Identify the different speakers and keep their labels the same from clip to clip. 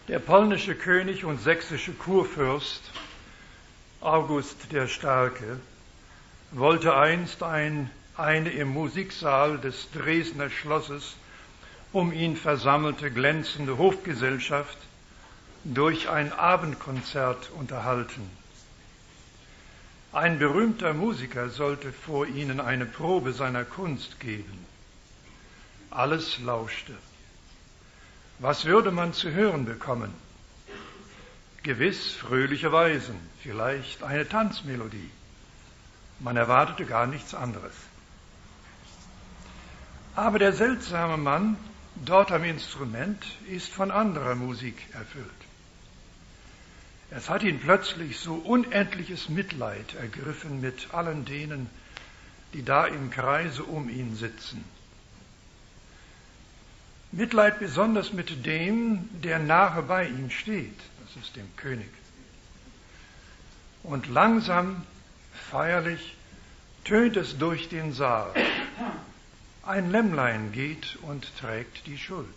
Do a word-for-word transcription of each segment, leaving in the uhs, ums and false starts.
Speaker 1: Der polnische König und sächsische Kurfürst August der Starke wollte einst ein, eine im Musiksaal des Dresdner Schlosses um ihn versammelte glänzende Hofgesellschaft durch ein Abendkonzert unterhalten. Ein berühmter Musiker sollte vor ihnen eine Probe seiner Kunst geben. Alles lauschte. Was würde man zu hören bekommen? Gewiss fröhliche Weisen, vielleicht eine Tanzmelodie. Man erwartete gar nichts anderes. Aber der seltsame Mann dort am Instrument ist von anderer Musik erfüllt. Es hat ihn plötzlich so unendliches Mitleid ergriffen mit allen denen, die da im Kreise um ihn sitzen. Mitleid besonders mit dem, der nahe bei ihm steht, das ist dem König. Und langsam, feierlich tönt es durch den Saal. Ein Lämmlein geht und trägt die Schuld.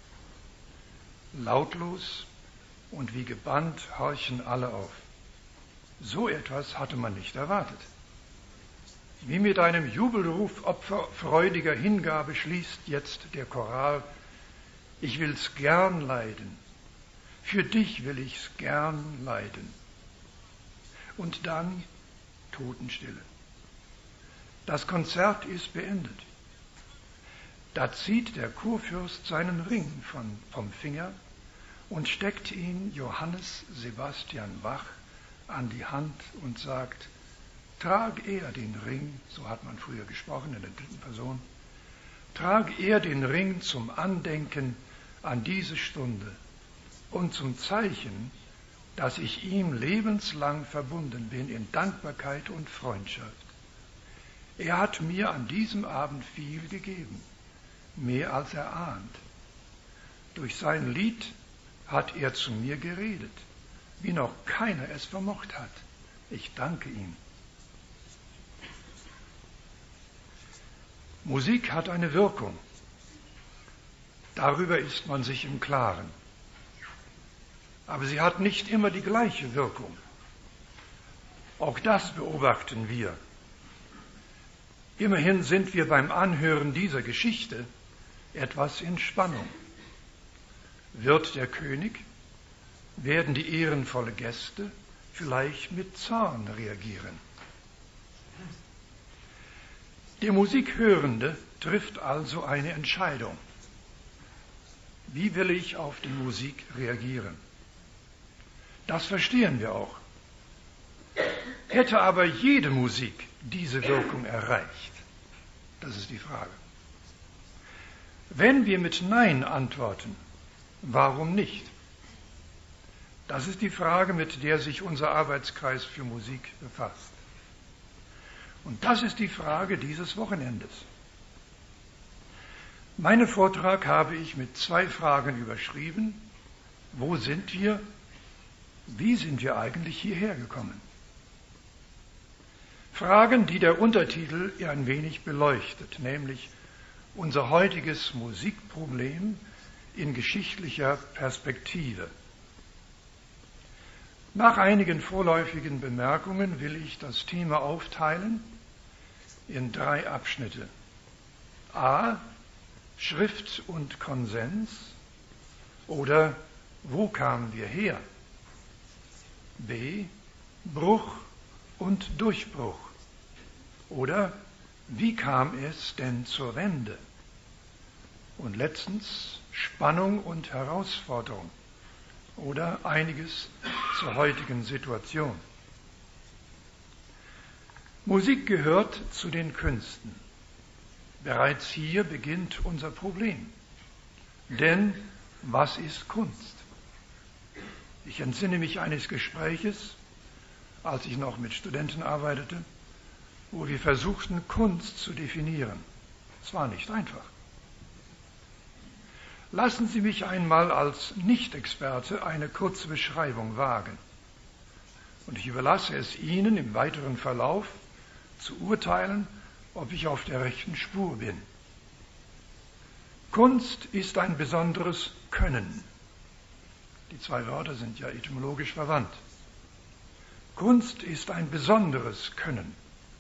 Speaker 1: Lautlos und wie gebannt horchen alle auf. So etwas hatte man nicht erwartet. Wie mit einem Jubelruf opferfreudiger Hingabe schließt jetzt der Choral: Ich will's gern leiden, für dich will ich's gern leiden. Und dann Totenstille. Das Konzert ist beendet. Da zieht der Kurfürst seinen Ring von, vom Finger und steckt ihn Johannes Sebastian Bach an die Hand und sagt: Trag er den Ring, so hat man früher gesprochen in der dritten Person, trag er den Ring zum Andenken an diese Stunde und zum Zeichen, dass ich ihm lebenslang verbunden bin in Dankbarkeit und Freundschaft. Er hat mir an diesem Abend viel gegeben, mehr als er ahnt. Durch sein Lied hat er zu mir geredet, wie noch keiner es vermocht hat. Ich danke ihm. Musik hat eine Wirkung. Darüber ist man sich im Klaren. Aber sie hat nicht immer die gleiche Wirkung. Auch das beobachten wir. Immerhin sind wir beim Anhören dieser Geschichte etwas in Spannung. Wird der König, werden die ehrenvolle Gäste vielleicht mit Zorn reagieren? Der Musikhörende trifft also eine Entscheidung. Wie will ich auf die Musik reagieren? Das verstehen wir auch. Hätte aber jede Musik diese Wirkung erreicht? Das ist die Frage. Wenn wir mit Nein antworten, warum nicht? Das ist die Frage, mit der sich unser Arbeitskreis für Musik befasst. Und das ist die Frage dieses Wochenendes. Meinen Vortrag habe ich mit zwei Fragen überschrieben. Wo sind wir? Wie sind wir eigentlich hierher gekommen? Fragen, die der Untertitel ein wenig beleuchtet, nämlich unser heutiges Musikproblem in geschichtlicher Perspektive. Nach einigen vorläufigen Bemerkungen will ich das Thema aufteilen in drei Abschnitte. A. Schrift und Konsens oder wo kamen wir her? B. Bruch und Durchbruch oder wie kam es denn zur Wende? Und letztens Spannung und Herausforderung oder einiges zur heutigen Situation. Musik gehört zu den Künsten. Bereits hier beginnt unser Problem. Denn was ist Kunst? Ich entsinne mich eines Gespräches, als ich noch mit Studenten arbeitete, wo wir versuchten, Kunst zu definieren. Es war nicht einfach. Lassen Sie mich einmal als Nicht-Experte eine kurze Beschreibung wagen. Und ich überlasse es Ihnen im weiteren Verlauf zu urteilen, ob ich auf der rechten Spur bin. Kunst ist ein besonderes Können. Die zwei Wörter sind ja etymologisch verwandt. Kunst ist ein besonderes Können.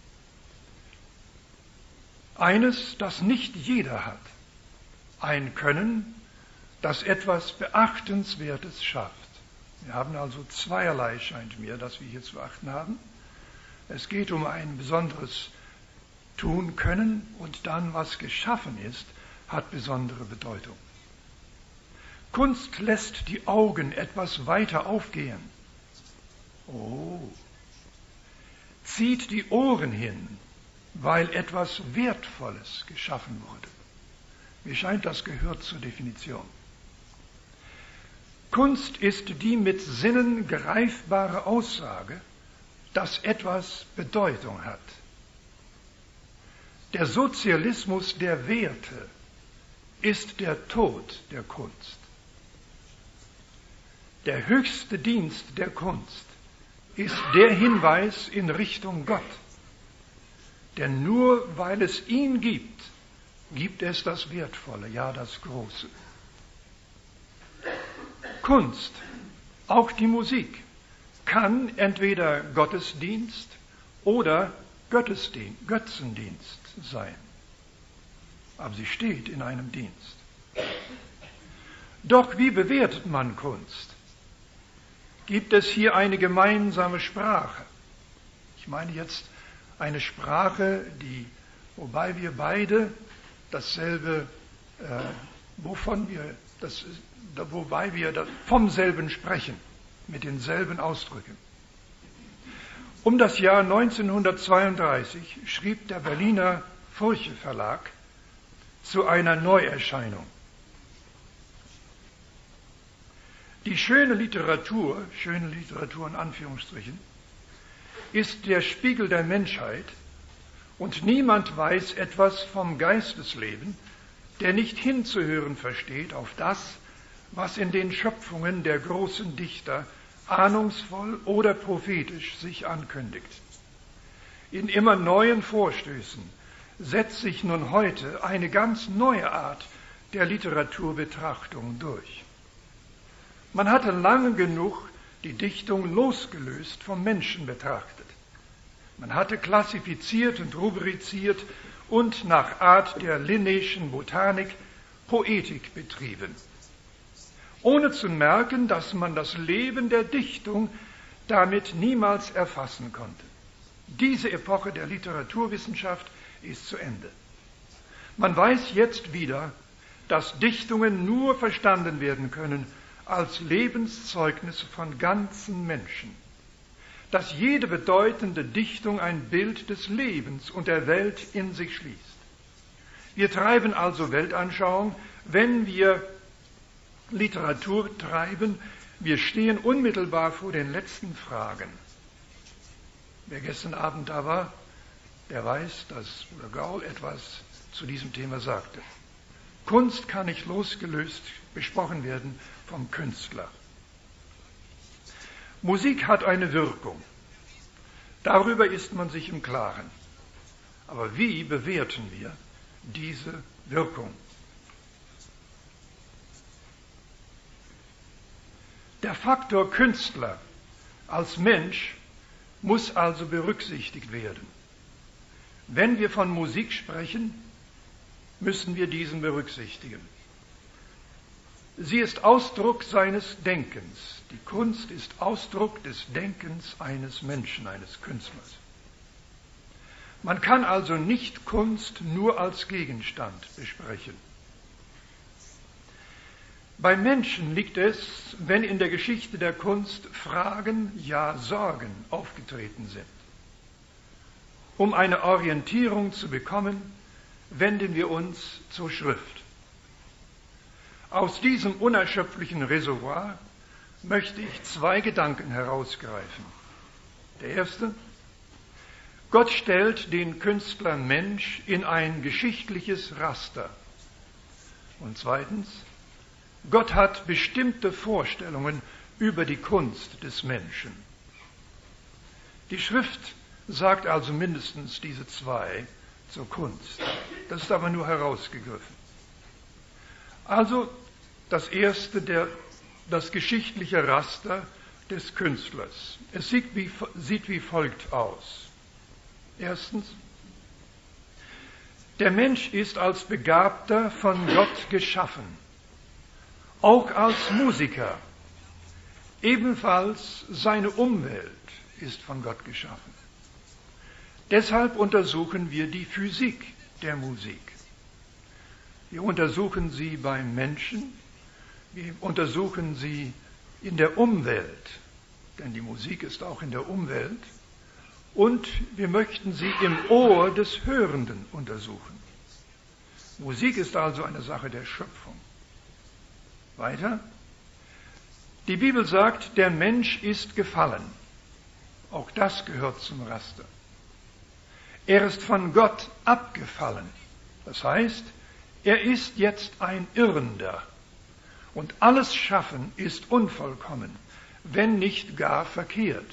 Speaker 1: Eines, das nicht jeder hat. Ein Können, das etwas Beachtenswertes schafft. Wir haben also zweierlei, scheint mir, das wir hier zu achten haben. Es geht um ein besonderes Tun können und dann, was geschaffen ist, hat besondere Bedeutung. Kunst lässt die Augen etwas weiter aufgehen. Oh, zieht die Ohren hin, weil etwas Wertvolles geschaffen wurde. Mir scheint, das gehört zur Definition. Kunst ist die mit Sinnen greifbare Aussage, dass etwas Bedeutung hat. Der Sozialismus der Werte ist der Tod der Kunst. Der höchste Dienst der Kunst ist der Hinweis in Richtung Gott. Denn nur weil es ihn gibt, gibt es das Wertvolle, ja das Große. Kunst, auch die Musik, kann entweder Gottesdienst oder Göttesdienst, Götzendienst sein. Aber sie steht in einem Dienst. Doch wie bewertet man Kunst? Gibt es hier eine gemeinsame Sprache? Ich meine jetzt eine Sprache, die, wobei wir beide dasselbe, äh, wovon wir, das, wobei wir das, vom selben sprechen, mit denselben Ausdrücken. Um das Jahr neunzehnhundertzweiunddreißig schrieb der Berliner Furche Verlag zu einer Neuerscheinung. Die schöne Literatur, schöne Literatur in Anführungsstrichen, ist der Spiegel der Menschheit und niemand weiß etwas vom Geistesleben, der nicht hinzuhören versteht auf das, was in den Schöpfungen der großen Dichter ahnungsvoll oder prophetisch sich ankündigt. In immer neuen Vorstößen setzt sich nun heute eine ganz neue Art der Literaturbetrachtung durch. Man hatte lange genug die Dichtung losgelöst vom Menschen betrachtet. Man hatte klassifiziert und rubriziert und nach Art der Linnéischen Botanik Poetik betrieben, ohne zu merken, dass man das Leben der Dichtung damit niemals erfassen konnte. Diese Epoche der Literaturwissenschaft ist zu Ende. Man weiß jetzt wieder, dass Dichtungen nur verstanden werden können als Lebenszeugnisse von ganzen Menschen, dass jede bedeutende Dichtung ein Bild des Lebens und der Welt in sich schließt. Wir treiben also Weltanschauung, wenn wir Literatur treiben, wir stehen unmittelbar vor den letzten Fragen. Wer gestern Abend da war, der weiß, dass Bruder Gaul etwas zu diesem Thema sagte. Kunst kann nicht losgelöst besprochen werden vom Künstler. Musik hat eine Wirkung. Darüber ist man sich im Klaren. Aber wie bewerten wir diese Wirkung? Der Faktor Künstler als Mensch muss also berücksichtigt werden. Wenn wir von Musik sprechen, müssen wir diesen berücksichtigen. Sie ist Ausdruck seines Denkens. Die Kunst ist Ausdruck des Denkens eines Menschen, eines Künstlers. Man kann also nicht Kunst nur als Gegenstand besprechen. Beim Menschen liegt es, wenn in der Geschichte der Kunst Fragen, ja Sorgen aufgetreten sind. Um eine Orientierung zu bekommen, wenden wir uns zur Schrift. Aus diesem unerschöpflichen Reservoir möchte ich zwei Gedanken herausgreifen. Der erste: Gott stellt den Künstler Mensch in ein geschichtliches Raster. Und zweitens: Gott hat bestimmte Vorstellungen über die Kunst des Menschen. Die Schrift sagt also mindestens diese zwei zur Kunst. Das ist aber nur herausgegriffen. Also das erste, der das geschichtliche Raster des Künstlers. Es sieht wie, sieht wie folgt aus. Erstens, der Mensch ist als Begabter von Gott geschaffen, auch als Musiker. Ebenfalls seine Umwelt ist von Gott geschaffen. Deshalb untersuchen wir die Physik der Musik. Wir untersuchen sie beim Menschen, wir untersuchen sie in der Umwelt, denn die Musik ist auch in der Umwelt, und wir möchten sie im Ohr des Hörenden untersuchen. Musik ist also eine Sache der Schöpfung. Weiter. Die Bibel sagt, der Mensch ist gefallen. Auch das gehört zum Raster. Er ist von Gott abgefallen. Das heißt, er ist jetzt ein Irrender. Und alles Schaffen ist unvollkommen, wenn nicht gar verkehrt.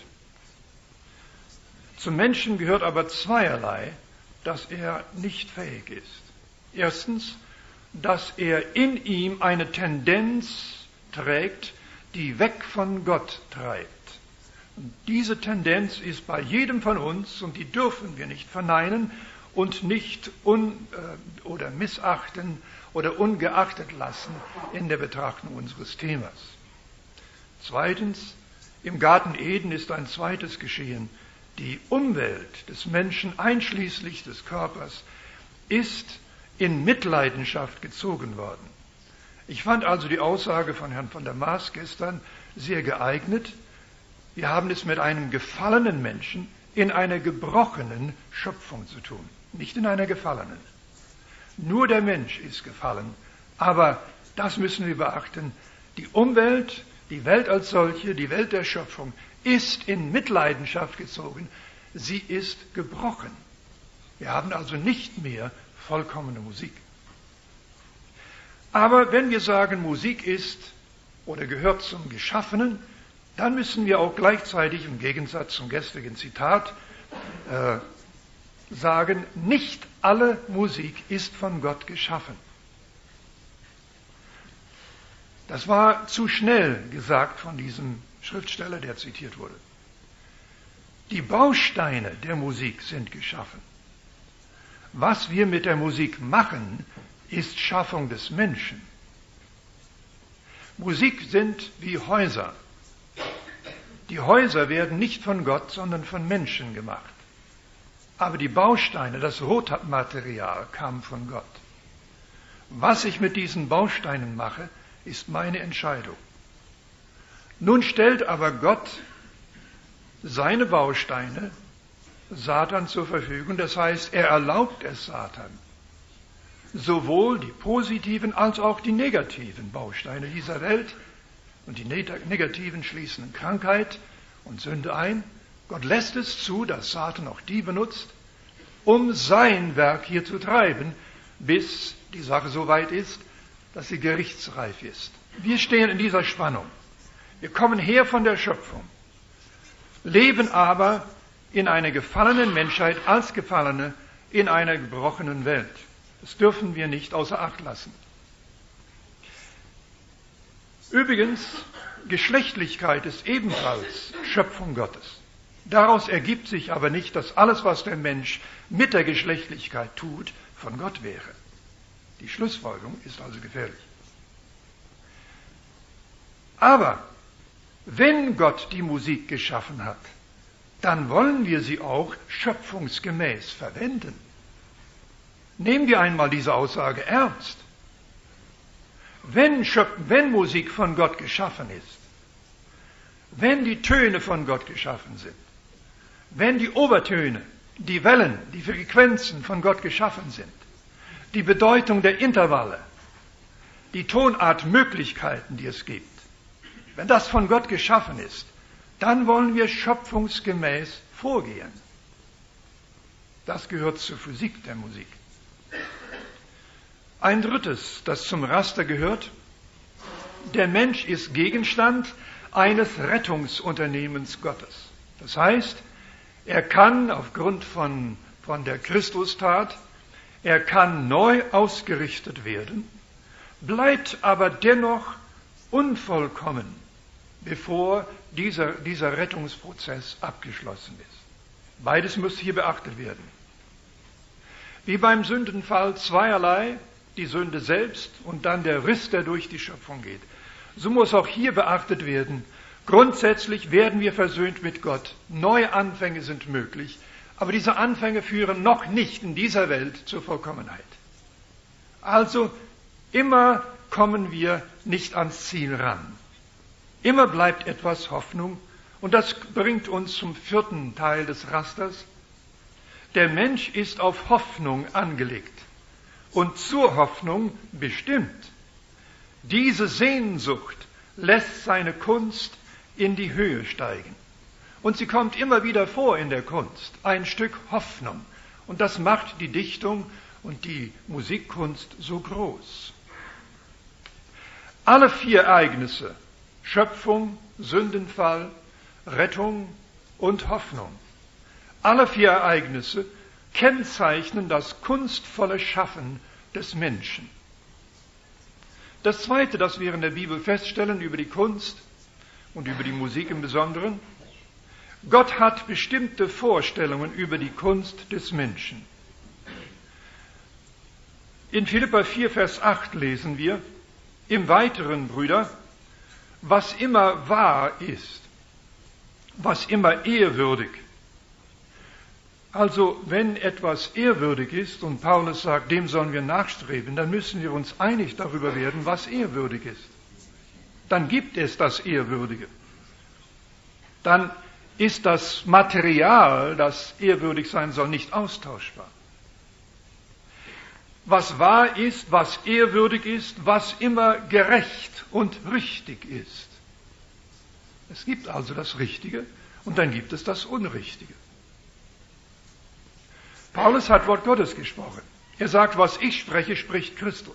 Speaker 1: Zum Menschen gehört aber zweierlei, dass er nicht fähig ist. Erstens, dass er in ihm eine Tendenz trägt, die weg von Gott treibt. Und diese Tendenz ist bei jedem von uns, und die dürfen wir nicht verneinen und nicht un, äh, oder missachten oder ungeachtet lassen in der Betrachtung unseres Themas. Zweitens, im Garten Eden ist ein zweites geschehen. Die Umwelt des Menschen, einschließlich des Körpers, ist in Mitleidenschaft gezogen worden. Ich fand also die Aussage von Herrn von der Maas gestern sehr geeignet. Wir haben es mit einem gefallenen Menschen in einer gebrochenen Schöpfung zu tun, nicht in einer gefallenen. Nur der Mensch ist gefallen, aber das müssen wir beachten. Die Umwelt, die Welt als solche, die Welt der Schöpfung, ist in Mitleidenschaft gezogen. Sie ist gebrochen. Wir haben also nicht mehr vollkommene Musik. Aber wenn wir sagen, Musik ist oder gehört zum Geschaffenen, dann müssen wir auch gleichzeitig im Gegensatz zum gestrigen Zitat äh, sagen, nicht alle Musik ist von Gott geschaffen. Das war zu schnell gesagt von diesem Schriftsteller, der zitiert wurde. Die Bausteine der Musik sind geschaffen. Was wir mit der Musik machen, ist Schaffung des Menschen. Musik sind wie Häuser. Die Häuser werden nicht von Gott, sondern von Menschen gemacht. Aber die Bausteine, das Rohmaterial kam von Gott. Was ich mit diesen Bausteinen mache, ist meine Entscheidung. Nun stellt aber Gott seine Bausteine Satan zur Verfügung. Das heißt, er erlaubt es Satan, sowohl die positiven als auch die negativen Bausteine dieser Welt, und die negativen schließen Krankheit und Sünde ein. Gott lässt es zu, dass Satan auch die benutzt, um sein Werk hier zu treiben, bis die Sache so weit ist, dass sie gerichtsreif ist. Wir stehen in dieser Spannung. Wir kommen her von der Schöpfung, leben aber in einer gefallenen Menschheit als Gefallene in einer gebrochenen Welt. Das dürfen wir nicht außer Acht lassen. Übrigens, Geschlechtlichkeit ist ebenfalls Schöpfung Gottes. Daraus ergibt sich aber nicht, dass alles, was der Mensch mit der Geschlechtlichkeit tut, von Gott wäre. Die Schlussfolgerung ist also gefährlich. Aber wenn Gott die Musik geschaffen hat, dann wollen wir sie auch schöpfungsgemäß verwenden. Nehmen wir einmal diese Aussage ernst. Wenn, wenn Musik von Gott geschaffen ist, wenn die Töne von Gott geschaffen sind, wenn die Obertöne, die Wellen, die Frequenzen von Gott geschaffen sind, die Bedeutung der Intervalle, die Tonartmöglichkeiten, die es gibt, wenn das von Gott geschaffen ist, dann wollen wir schöpfungsgemäß vorgehen. Das gehört zur Physik der Musik. Ein drittes, das zum Raster gehört: Der Mensch ist Gegenstand eines Rettungsunternehmens Gottes. Das heißt, er kann aufgrund von, von der Christustat, er kann neu ausgerichtet werden, bleibt aber dennoch unvollkommen, bevor dieser, dieser Rettungsprozess abgeschlossen ist. Beides muss hier beachtet werden. Wie beim Sündenfall zweierlei, die Sünde selbst und dann der Riss, der durch die Schöpfung geht. So muss auch hier beachtet werden, grundsätzlich werden wir versöhnt mit Gott. Neue Anfänge sind möglich, aber diese Anfänge führen noch nicht in dieser Welt zur Vollkommenheit. Also immer kommen wir nicht ans Ziel ran. Immer bleibt etwas Hoffnung und das bringt uns zum vierten Teil des Rasters. Der Mensch ist auf Hoffnung angelegt und zur Hoffnung bestimmt. Diese Sehnsucht lässt seine Kunst in die Höhe steigen. Und sie kommt immer wieder vor in der Kunst, ein Stück Hoffnung. Und das macht die Dichtung und die Musikkunst so groß. Alle vier Ereignisse, Schöpfung, Sündenfall, Rettung und Hoffnung, alle vier Ereignisse kennzeichnen das kunstvolle Schaffen des Menschen. Das Zweite, das wir in der Bibel feststellen über die Kunst und über die Musik im Besonderen: Gott hat bestimmte Vorstellungen über die Kunst des Menschen. In Philipper vier, Vers acht lesen wir: Im Weiteren, Brüder, was immer wahr ist, was immer ehrwürdig. Also, wenn etwas ehrwürdig ist und Paulus sagt, dem sollen wir nachstreben, dann müssen wir uns einig darüber werden, was ehrwürdig ist. Dann gibt es das Ehrwürdige. Dann ist das Material, das ehrwürdig sein soll, nicht austauschbar. Was wahr ist, was ehrwürdig ist, was immer gerecht und richtig ist. Es gibt also das Richtige und dann gibt es das Unrichtige. Paulus hat Wort Gottes gesprochen. Er sagt, was ich spreche, spricht Christus.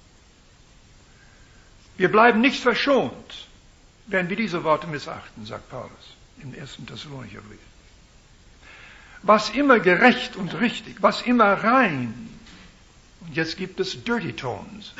Speaker 1: Wir bleiben nicht verschont, wenn wir diese Worte missachten, sagt Paulus im ersten Thessalonicher Brief. Was immer gerecht und richtig, was immer rein, und jetzt gibt es Dirty Tones,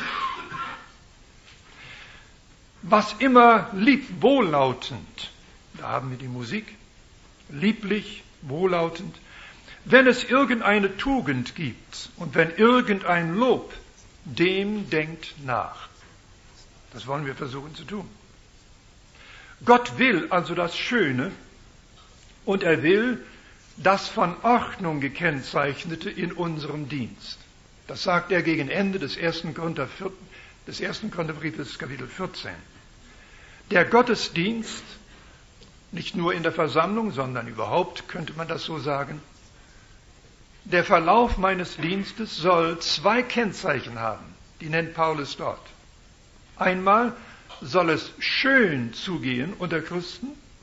Speaker 1: was immer lieb, wohllautend, da haben wir die Musik, lieblich, wohllautend. Wenn es irgendeine Tugend gibt und wenn irgendein Lob, dem denkt nach. Das wollen wir versuchen zu tun. Gott will also das Schöne und er will das von Ordnung gekennzeichnete in unserem Dienst. Das sagt er gegen Ende des ersten Korinther, des ersten Korintherbriefes, Kapitel vierzehn. Der Gottesdienst, nicht nur in der Versammlung, sondern überhaupt, könnte man das so sagen, der Verlauf meines Dienstes soll zwei Kennzeichen haben, die nennt Paulus dort. Einmal soll es schön zugehen unter Christen.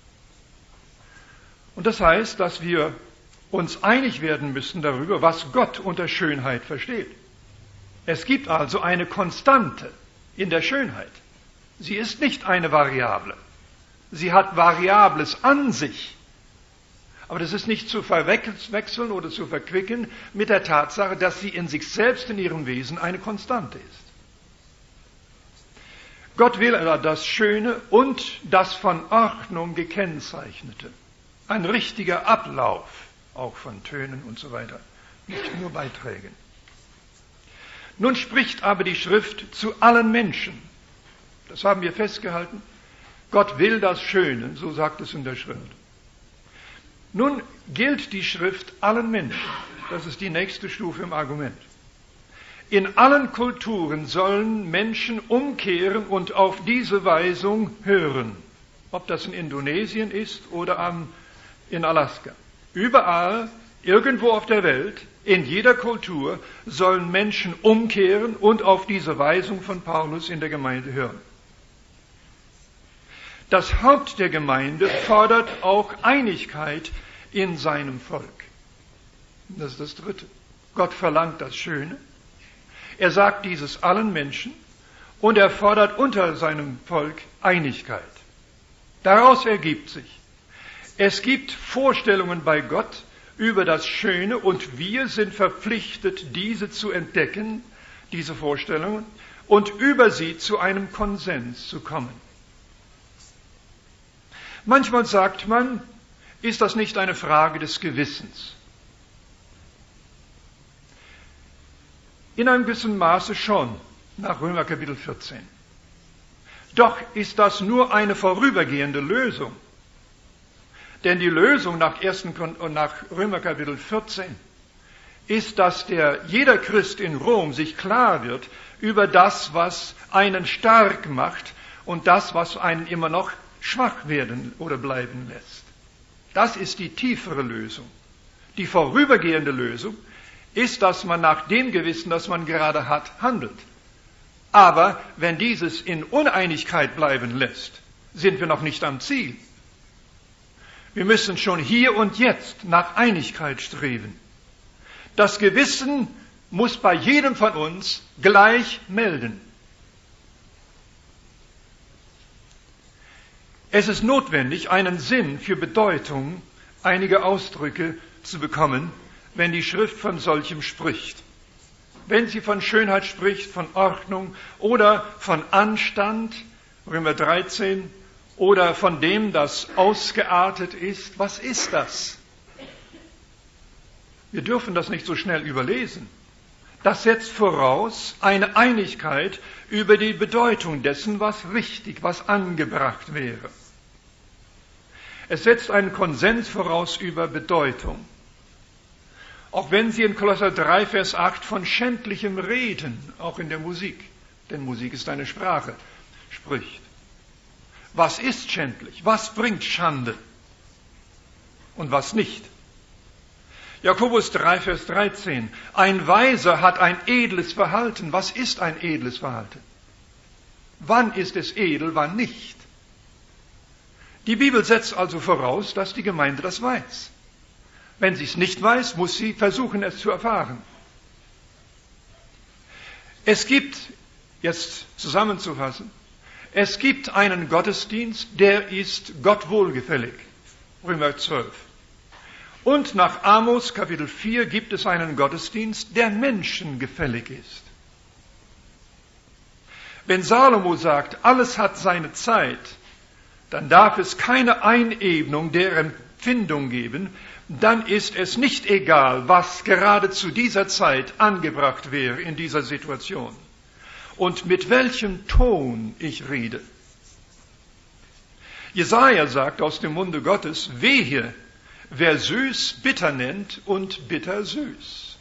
Speaker 1: Und das heißt, dass wir uns einig werden müssen darüber, was Gott unter Schönheit versteht. Es gibt also eine Konstante in der Schönheit. Sie ist nicht eine Variable. Sie hat Variables an sich. Aber das ist nicht zu verwechseln oder zu verquicken mit der Tatsache, dass sie in sich selbst, in ihrem Wesen, eine Konstante ist. Gott will das Schöne und das von Ordnung gekennzeichnete. Ein richtiger Ablauf, auch von Tönen und so weiter, nicht nur Beiträgen. Nun spricht aber die Schrift zu allen Menschen. Das haben wir festgehalten. Gott will das Schöne, so sagt es in der Schrift. Nun gilt die Schrift allen Menschen. Das ist die nächste Stufe im Argument. In allen Kulturen sollen Menschen umkehren und auf diese Weisung hören. Ob das in Indonesien ist oder am, in Alaska. Überall, irgendwo auf der Welt, in jeder Kultur sollen Menschen umkehren und auf diese Weisung von Paulus in der Gemeinde hören. Das Haupt der Gemeinde fordert auch Einigkeit in seinem Volk. Das ist das Dritte. Gott verlangt das Schöne. Er sagt dieses allen Menschen und er fordert unter seinem Volk Einigkeit. Daraus ergibt sich, es gibt Vorstellungen bei Gott über das Schöne und wir sind verpflichtet, diese zu entdecken, diese Vorstellungen, und über sie zu einem Konsens zu kommen. Manchmal sagt man, ist das nicht eine Frage des Gewissens? In einem gewissen Maße schon, nach Römer Kapitel vierzehn. Doch ist das nur eine vorübergehende Lösung. Denn die Lösung nach, ersten, nach Römer Kapitel vierzehn ist, dass der, jeder Christ in Rom sich klar wird über das, was einen stark macht und das, was einen immer noch schwach werden oder bleiben lässt. Das ist die tiefere Lösung. Die vorübergehende Lösung ist, dass man nach dem Gewissen, das man gerade hat, handelt. Aber wenn dieses in Uneinigkeit bleiben lässt, sind wir noch nicht am Ziel. Wir müssen schon hier und jetzt nach Einigkeit streben. Das Gewissen muss bei jedem von uns gleich melden. Es ist notwendig, einen Sinn für Bedeutung einiger Ausdrücke zu bekommen, wenn die Schrift von solchem spricht. Wenn sie von Schönheit spricht, von Ordnung oder von Anstand, Römer dreizehn, oder von dem, das ausgeartet ist, was ist das? Wir dürfen das nicht so schnell überlesen. Das setzt voraus eine Einigkeit über die Bedeutung dessen, was richtig, was angebracht wäre. Es setzt einen Konsens voraus über Bedeutung. Auch wenn sie in Kolosser drei, Vers acht von schändlichem Reden, auch in der Musik, denn Musik ist eine Sprache, spricht. Was ist schändlich? Was bringt Schande? Und was nicht? Jakobus drei, Vers dreizehn. Ein Weiser hat ein edles Verhalten. Was ist ein edles Verhalten? Wann ist es edel, wann nicht? Die Bibel setzt also voraus, dass die Gemeinde das weiß. Wenn sie es nicht weiß, muss sie versuchen, es zu erfahren. Es gibt, jetzt zusammenzufassen, es gibt einen Gottesdienst, der ist Gott wohlgefällig. Römer zwölf. Und nach Amos Kapitel vier gibt es einen Gottesdienst, der Menschen gefällig ist. Wenn Salomo sagt, alles hat seine Zeit, dann darf es keine Einebnung der Empfindung geben, dann ist es nicht egal, was gerade zu dieser Zeit angebracht wäre in dieser Situation und mit welchem Ton ich rede. Jesaja sagt aus dem Munde Gottes, wehe, wer süß bitter nennt und bitter süß.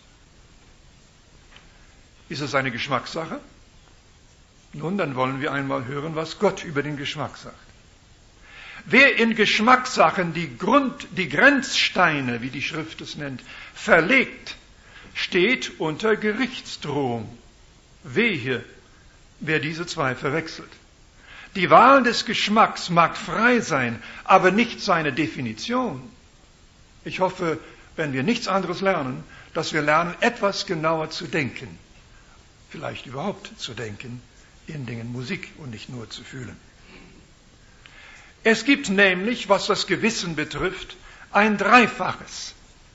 Speaker 1: Ist es eine Geschmackssache? Nun, dann wollen wir einmal hören, was Gott über den Geschmack sagt. Wer in Geschmackssachen die Grund, die Grenzsteine, wie die Schrift es nennt, verlegt, steht unter Gerichtsdrohung. Wehe, wer diese zwei verwechselt. Die Wahl des Geschmacks mag frei sein, aber nicht seine Definition. Ich hoffe, wenn wir nichts anderes lernen, dass wir lernen, etwas genauer zu denken. Vielleicht überhaupt zu denken in Dingen Musik und nicht nur zu fühlen. Es gibt nämlich, was das Gewissen betrifft, ein Dreifaches.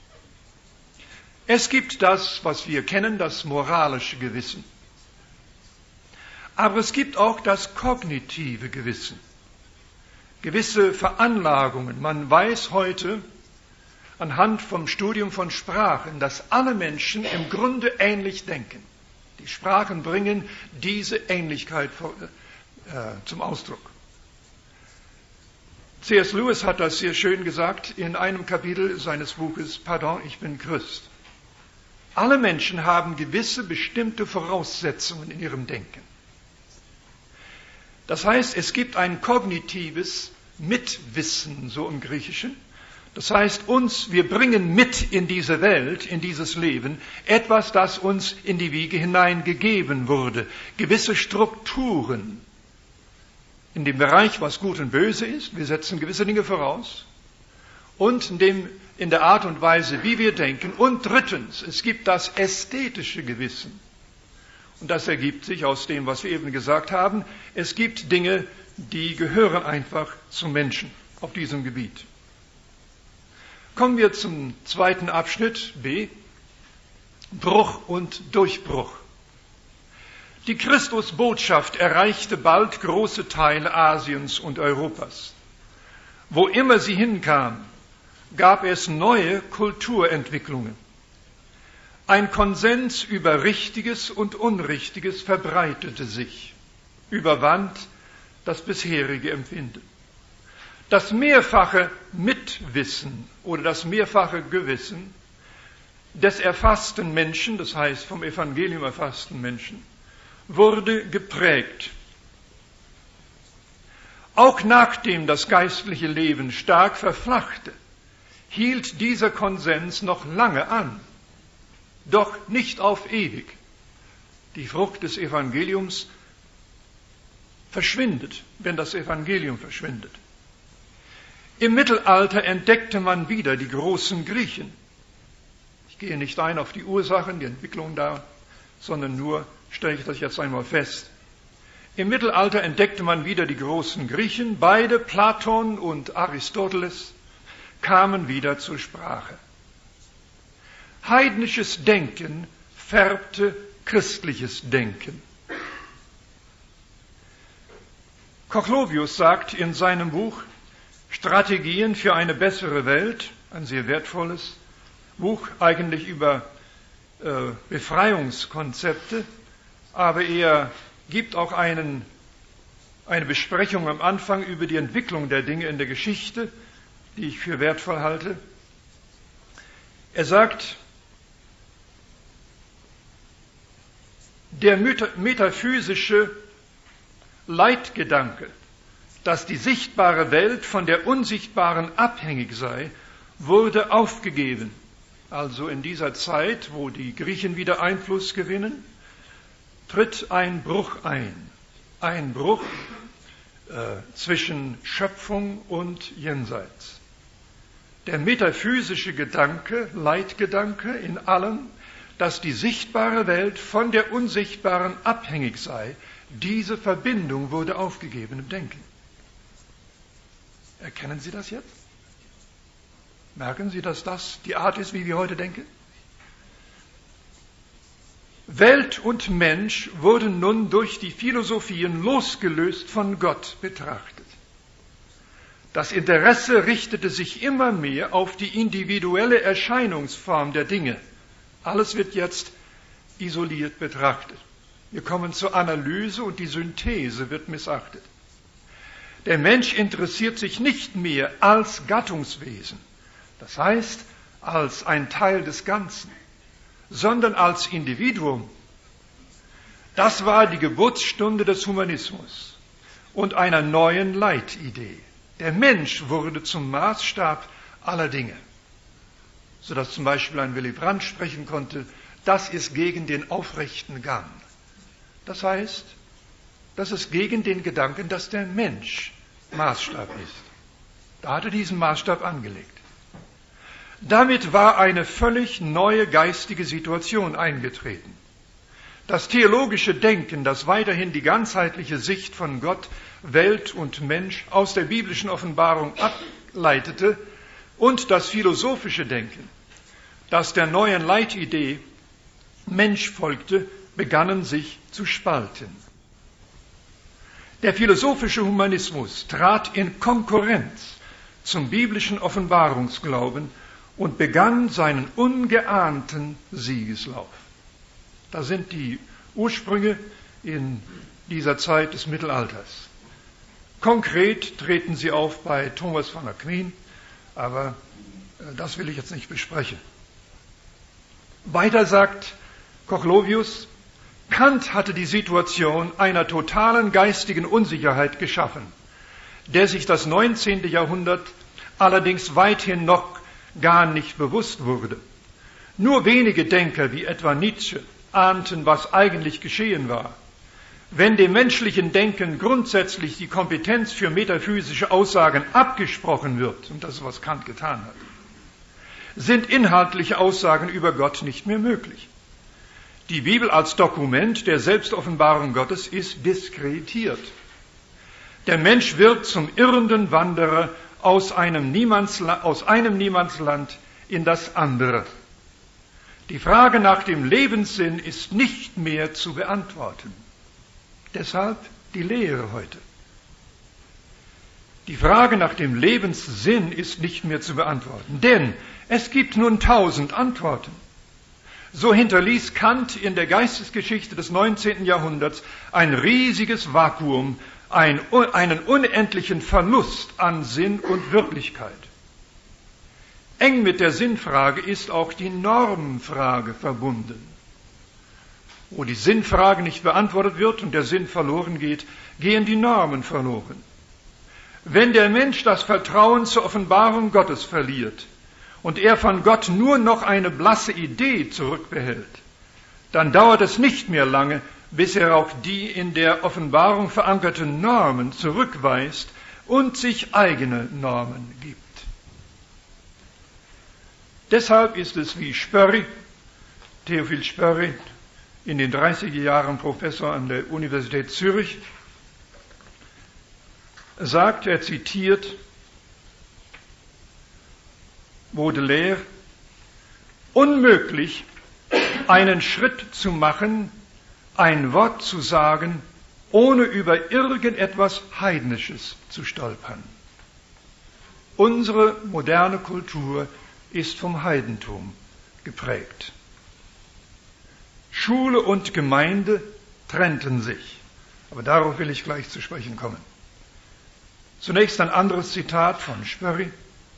Speaker 1: Es gibt das, was wir kennen, das moralische Gewissen. Aber es gibt auch das kognitive Gewissen. Gewisse Veranlagungen. Man weiß heute anhand vom Studium von Sprachen, dass alle Menschen im Grunde ähnlich denken. Die Sprachen bringen diese Ähnlichkeit vor, äh, zum Ausdruck. C S Lewis hat das sehr schön gesagt in einem Kapitel seines Buches Pardon, ich bin Christ. Alle Menschen haben gewisse bestimmte Voraussetzungen in ihrem Denken. Das heißt, es gibt ein kognitives Mitwissen, so im Griechischen. Das heißt, uns, wir bringen mit in diese Welt, in dieses Leben, etwas, das uns in die Wiege hineingegeben wurde. Gewisse Strukturen. In dem Bereich, was gut und böse ist, wir setzen gewisse Dinge voraus. Und in, dem, in der Art und Weise, wie wir denken. Und drittens, es gibt das ästhetische Gewissen. Und das ergibt sich aus dem, was wir eben gesagt haben. Es gibt Dinge, die gehören einfach zum Menschen auf diesem Gebiet. Kommen wir zum zweiten Abschnitt, B. Bruch und Durchbruch. Die Christusbotschaft erreichte bald große Teile Asiens und Europas. Wo immer sie hinkam, gab es neue Kulturentwicklungen. Ein Konsens über Richtiges und Unrichtiges verbreitete sich, überwand das bisherige Empfinden. Das mehrfache Mitwissen oder das mehrfache Gewissen des erfassten Menschen, das heißt vom Evangelium erfassten Menschen, wurde geprägt. Auch nachdem das geistliche Leben stark verflachte, hielt dieser Konsens noch lange an, doch nicht auf ewig. Die Frucht des Evangeliums verschwindet, wenn das Evangelium verschwindet. Im Mittelalter entdeckte man wieder die großen Griechen. Ich gehe nicht ein auf die Ursachen, die Entwicklung da, sondern nur stelle ich das jetzt einmal fest. Im Mittelalter entdeckte man wieder die großen Griechen. Beide, Platon und Aristoteles, kamen wieder zur Sprache. Heidnisches Denken färbte christliches Denken. Cochlovius sagt in seinem Buch Strategien für eine bessere Welt, ein sehr wertvolles Buch, eigentlich über äh, Befreiungskonzepte, aber er gibt auch einen, eine Besprechung am Anfang über die Entwicklung der Dinge in der Geschichte, die ich für wertvoll halte. Er sagt, der metaphysische Leitgedanke, dass die sichtbare Welt von der unsichtbaren abhängig sei, wurde aufgegeben. Also in dieser Zeit, wo die Griechen wieder Einfluss gewinnen, tritt ein Bruch ein. Ein Bruch äh, zwischen Schöpfung und Jenseits. Der metaphysische Gedanke, Leitgedanke in allem, dass die sichtbare Welt von der unsichtbaren abhängig sei, diese Verbindung wurde aufgegeben im Denken. Erkennen Sie das jetzt? Merken Sie, dass das die Art ist, wie wir heute denken? Welt und Mensch wurden nun durch die Philosophien losgelöst von Gott betrachtet. Das Interesse richtete sich immer mehr auf die individuelle Erscheinungsform der Dinge. Alles wird jetzt isoliert betrachtet. Wir kommen zur Analyse und die Synthese wird missachtet. Der Mensch interessiert sich nicht mehr als Gattungswesen, das heißt als ein Teil des Ganzen, sondern als Individuum. Das war die Geburtsstunde des Humanismus und einer neuen Leitidee. Der Mensch wurde zum Maßstab aller Dinge, sodass zum Beispiel ein Willy Brandt sprechen konnte, das ist gegen den aufrechten Gang. Das heißt, das ist gegen den Gedanken, dass der Mensch Maßstab ist. Da hat er diesen Maßstab angelegt. Damit war eine völlig neue geistige Situation eingetreten. Das theologische Denken, das weiterhin die ganzheitliche Sicht von Gott, Welt und Mensch aus der biblischen Offenbarung ableitete, und das philosophische Denken, das der neuen Leitidee Mensch folgte, begannen sich zu spalten. Der philosophische Humanismus trat in Konkurrenz zum biblischen Offenbarungsglauben und begann seinen ungeahnten Siegeslauf. Da sind die Ursprünge in dieser Zeit des Mittelalters. Konkret treten sie auf bei Thomas von Aquin, aber das will ich jetzt nicht besprechen. Weiter sagt Cochlovius, Kant hatte die Situation einer totalen geistigen Unsicherheit geschaffen, der sich das neunzehnte Jahrhundert allerdings weithin noch gar nicht bewusst wurde. Nur wenige Denker wie etwa Nietzsche ahnten, was eigentlich geschehen war. Wenn dem menschlichen Denken grundsätzlich die Kompetenz für metaphysische Aussagen abgesprochen wird, und das ist, was Kant getan hat, sind inhaltliche Aussagen über Gott nicht mehr möglich. Die Bibel als Dokument der Selbstoffenbarung Gottes ist diskreditiert. Der Mensch wird zum irrenden Wanderer aus einem Niemandsland, aus einem Niemandsland in das andere. Die Frage nach dem Lebenssinn ist nicht mehr zu beantworten. Deshalb die Lehre heute. Die Frage nach dem Lebenssinn ist nicht mehr zu beantworten, denn es gibt nun tausend Antworten. So hinterließ Kant in der Geistesgeschichte des neunzehnten Jahrhunderts ein riesiges Vakuum, ein, einen unendlichen Verlust an Sinn und Wirklichkeit. Eng mit der Sinnfrage ist auch die Normfrage verbunden. Wo die Sinnfrage nicht beantwortet wird und der Sinn verloren geht, gehen die Normen verloren. Wenn der Mensch das Vertrauen zur Offenbarung Gottes verliert und er von Gott nur noch eine blasse Idee zurückbehält, dann dauert es nicht mehr lange, bis er auch die in der Offenbarung verankerten Normen zurückweist und sich eigene Normen gibt. Deshalb ist es wie Spörri, Theophil Spörri, in den dreißiger Jahren Professor an der Universität Zürich, sagt, er zitiert Baudelaire, unmöglich, einen Schritt zu machen, ein Wort zu sagen, ohne über irgendetwas Heidnisches zu stolpern. Unsere moderne Kultur ist vom Heidentum geprägt. Schule und Gemeinde trennten sich, aber darauf will ich gleich zu sprechen kommen. Zunächst ein anderes Zitat von Spörri.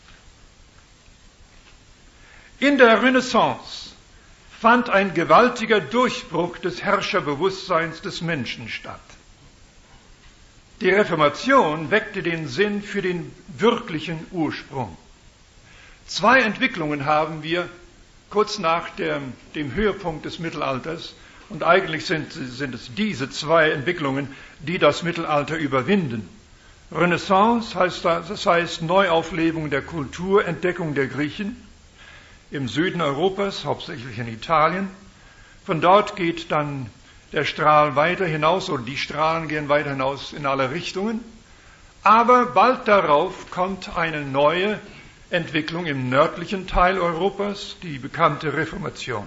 Speaker 1: In der Renaissance fand ein gewaltiger Durchbruch des Herrscherbewusstseins des Menschen statt. Die Reformation weckte den Sinn für den wirklichen Ursprung. Zwei Entwicklungen haben wir kurz nach dem, dem Höhepunkt des Mittelalters, und eigentlich sind, sind es diese zwei Entwicklungen, die das Mittelalter überwinden. Renaissance heißt das, das heißt Neuauflebung der Kultur, Entdeckung der Griechen im Süden Europas, hauptsächlich in Italien. Von dort geht dann der Strahl weiter hinaus, oder die Strahlen gehen weiter hinaus in alle Richtungen. Aber bald darauf kommt eine neue Entwicklung im nördlichen Teil Europas, die bekannte Reformation.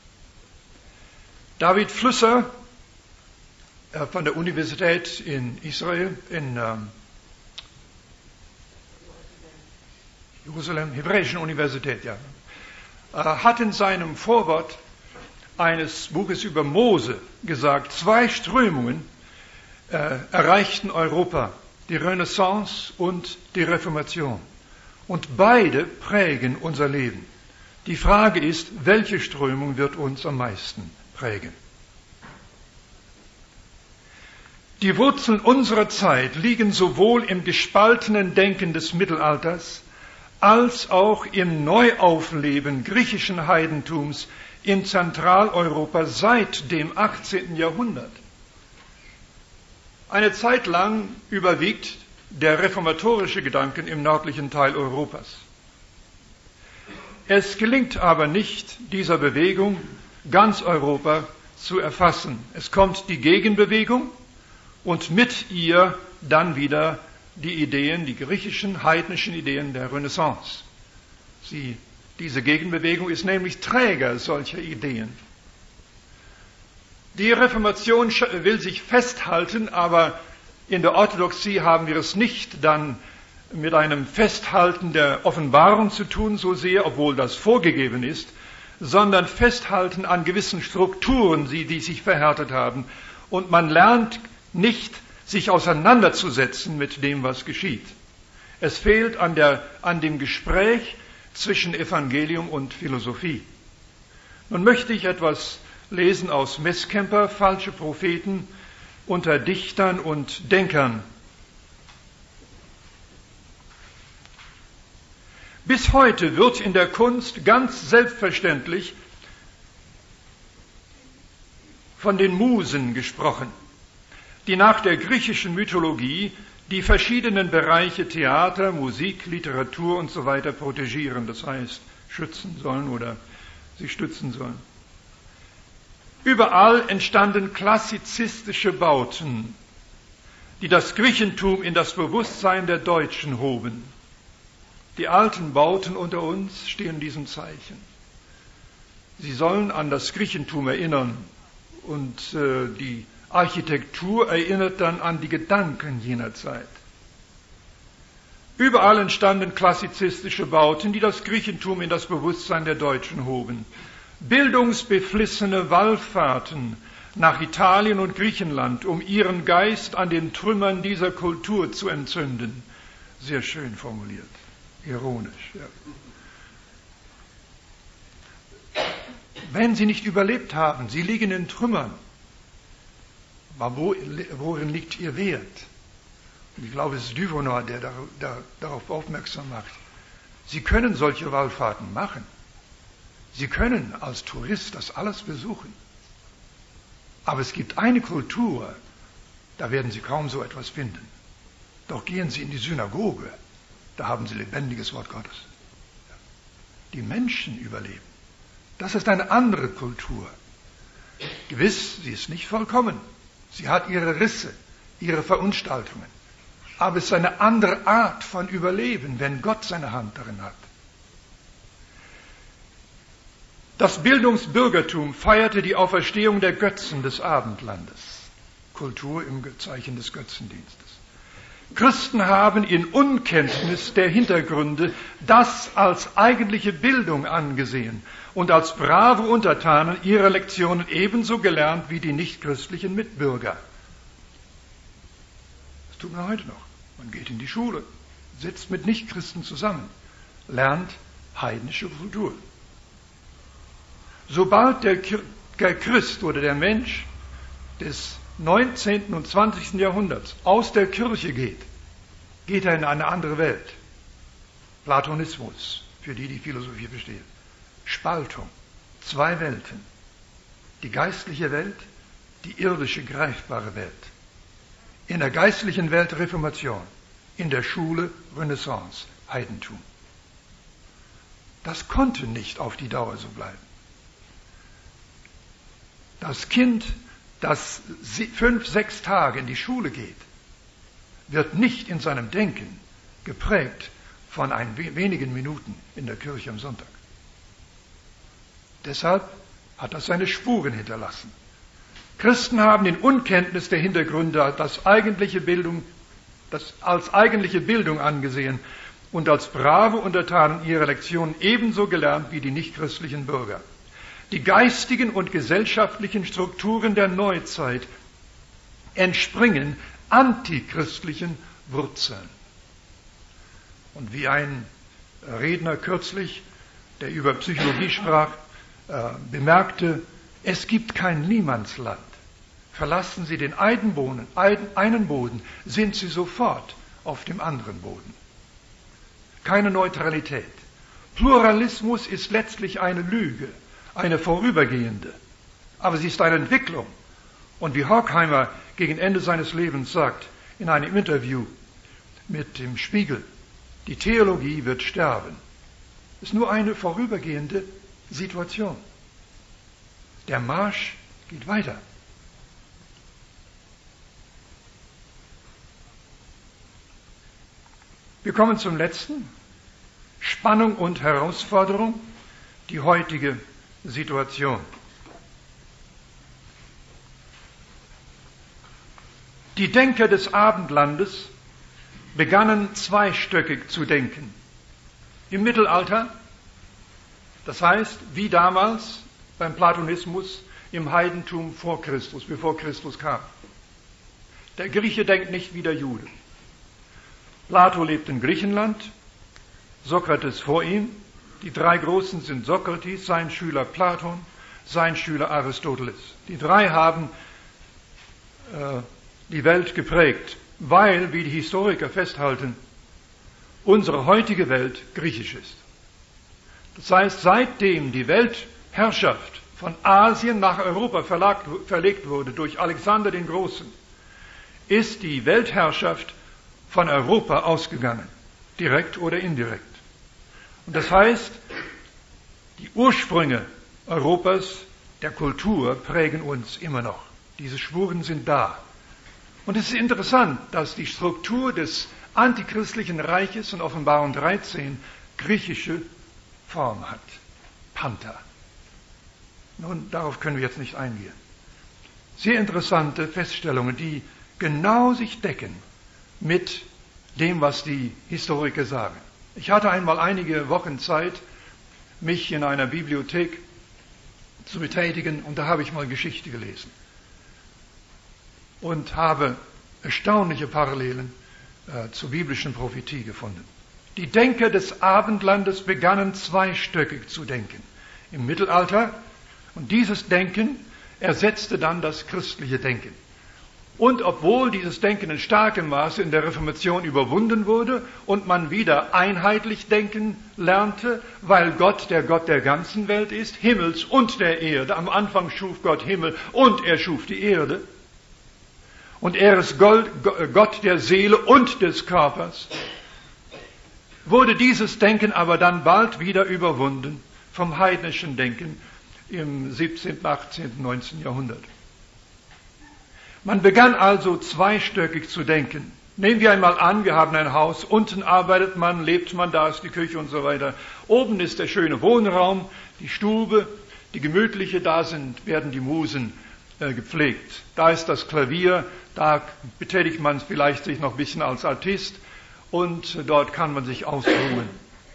Speaker 1: David Flusser äh, von der Universität in Israel, in ähm, Jerusalem, Hebräischen Universität, ja, äh, hat in seinem Vorwort eines Buches über Mose gesagt, zwei Strömungen äh, erreichten Europa, die Renaissance und die Reformation. Und beide prägen unser Leben. Die Frage ist, welche Strömung wird uns am meisten prägen? Die Wurzeln unserer Zeit liegen sowohl im gespaltenen Denken des Mittelalters als auch im Neuaufleben griechischen Heidentums in Zentraleuropa seit dem achtzehnten Jahrhundert. Eine Zeit lang überwiegt der reformatorische Gedanken im nördlichen Teil Europas. Es gelingt aber nicht, dieser Bewegung ganz Europa zu erfassen. Es kommt die Gegenbewegung und mit ihr dann wieder die Ideen, die griechischen, heidnischen Ideen der Renaissance. Sie, diese Gegenbewegung ist nämlich Träger solcher Ideen. Die Reformation will sich festhalten, aber in der Orthodoxie haben wir es nicht dann mit einem Festhalten der Offenbarung zu tun, so sehr, obwohl das vorgegeben ist, sondern Festhalten an gewissen Strukturen, die, die sich verhärtet haben. Und man lernt nicht, sich auseinanderzusetzen mit dem, was geschieht. Es fehlt an, der, an dem Gespräch zwischen Evangelium und Philosophie. Nun möchte ich etwas lesen aus Messkemper, falsche Propheten unter Dichtern und Denkern. Bis heute wird in der Kunst ganz selbstverständlich von den Musen gesprochen, die nach der griechischen Mythologie die verschiedenen Bereiche Theater, Musik, Literatur und so weiter protegieren, das heißt schützen sollen oder sich stützen sollen. Überall entstanden klassizistische Bauten, die das Griechentum in das Bewusstsein der Deutschen hoben. Die alten Bauten unter uns stehen diesem Zeichen. Sie sollen an das Griechentum erinnern und äh, die Architektur erinnert dann an die Gedanken jener Zeit. Überall entstanden klassizistische Bauten, die das Griechentum in das Bewusstsein der Deutschen hoben. Bildungsbeflissene Wallfahrten nach Italien und Griechenland, um ihren Geist an den Trümmern dieser Kultur zu entzünden. Sehr schön formuliert, ironisch. Ja. Wenn sie nicht überlebt haben, sie liegen in Trümmern. Aber wo, worin liegt ihr Wert? Und ich glaube, es ist Duvernoy, der da, da, darauf aufmerksam macht. Sie können solche Wallfahrten machen. Sie können als Tourist das alles besuchen. Aber es gibt eine Kultur, da werden Sie kaum so etwas finden. Doch gehen Sie in die Synagoge, da haben Sie lebendiges Wort Gottes. Die Menschen überleben. Das ist eine andere Kultur. Gewiss, sie ist nicht vollkommen. Sie hat ihre Risse, ihre Verunstaltungen. Aber es ist eine andere Art von Überleben, wenn Gott seine Hand darin hat. Das Bildungsbürgertum feierte die Auferstehung der Götzen des Abendlandes. Kultur im Zeichen des Götzendienstes. Christen haben in Unkenntnis der Hintergründe das als eigentliche Bildung angesehen und als brave Untertanen ihre Lektionen ebenso gelernt wie die nichtchristlichen Mitbürger. Das tut man heute noch. Man geht in die Schule, sitzt mit Nichtchristen zusammen, lernt heidnische Kultur. Sobald der Christ oder der Mensch des neunzehnten und zwanzigsten Jahrhunderts aus der Kirche geht, geht er in eine andere Welt. Platonismus, für die die Philosophie verstehen. Spaltung, zwei Welten. Die geistliche Welt, die irdische, greifbare Welt. In der geistlichen Welt Reformation, in der Schule Renaissance, Heidentum. Das konnte nicht auf die Dauer so bleiben. Das Kind, das fünf, sechs Tage in die Schule geht, wird nicht in seinem Denken geprägt von ein wenigen Minuten in der Kirche am Sonntag. Deshalb hat das seine Spuren hinterlassen. Christen haben in Unkenntnis der Hintergründe das eigentliche Bildung, das als eigentliche Bildung angesehen und als brave Untertanen ihre Lektionen ebenso gelernt wie die nichtchristlichen Bürger. Die geistigen und gesellschaftlichen Strukturen der Neuzeit entspringen antichristlichen Wurzeln. Und wie ein Redner kürzlich, der über Psychologie sprach, äh, bemerkte, es gibt kein Niemandsland. Verlassen Sie den einen Boden, einen Boden, sind Sie sofort auf dem anderen Boden. Keine Neutralität. Pluralismus ist letztlich eine Lüge, eine vorübergehende. Aber sie ist eine Entwicklung. Und wie Horkheimer gegen Ende seines Lebens sagt, in einem Interview mit dem Spiegel, die Theologie wird sterben. Es ist nur eine vorübergehende Situation. Der Marsch geht weiter. Wir kommen zum letzten. Spannung und Herausforderung, die heutige Situation. Die Denker des Abendlandes begannen zweistöckig zu denken. Im Mittelalter, das heißt, wie damals beim Platonismus im Heidentum vor Christus, bevor Christus kam. Der Grieche denkt nicht wie der Jude. Plato lebt in Griechenland, Sokrates vor ihm. Die drei Großen sind Sokrates, sein Schüler Platon, sein Schüler Aristoteles. Die drei haben äh, die Welt geprägt, weil, wie die Historiker festhalten, unsere heutige Welt griechisch ist. Das heißt, seitdem die Weltherrschaft von Asien nach Europa verlagt, verlegt wurde durch Alexander den Großen, ist die Weltherrschaft von Europa ausgegangen, direkt oder indirekt. Und das heißt, die Ursprünge Europas, der Kultur, prägen uns immer noch. Diese Spuren sind da. Und es ist interessant, dass die Struktur des antichristlichen Reiches in Offenbarung dreizehn griechische Form hat. Panther. Nun, darauf können wir jetzt nicht eingehen. sehr interessante Feststellungen, die genau sich decken mit dem, was die Historiker sagen. Ich hatte einmal einige Wochen Zeit, mich in einer Bibliothek zu betätigen, und da habe ich mal Geschichte gelesen und habe erstaunliche Parallelen äh, zur biblischen Prophetie gefunden. Die Denker des Abendlandes begannen zweistöckig zu denken im Mittelalter, und dieses Denken ersetzte dann das christliche Denken. Und obwohl dieses Denken in starkem Maße in der Reformation überwunden wurde und man wieder einheitlich denken lernte, weil Gott der Gott der ganzen Welt ist, Himmels und der Erde. Am Anfang schuf Gott Himmel und er schuf die Erde. Und er ist Gott der Seele und des Körpers. Wurde dieses Denken aber dann bald wieder überwunden vom heidnischen Denken im siebzehnten, achtzehnten, neunzehnten Jahrhundert. Man begann also zweistöckig zu denken. Nehmen wir einmal an, wir haben ein Haus, unten arbeitet man, lebt man, da ist die Küche und so weiter. Oben ist der schöne Wohnraum, die Stube, die gemütliche, da sind, werden die Musen äh, gepflegt. Da ist das Klavier, da betätigt man vielleicht sich noch ein bisschen als Artist und dort kann man sich ausruhen.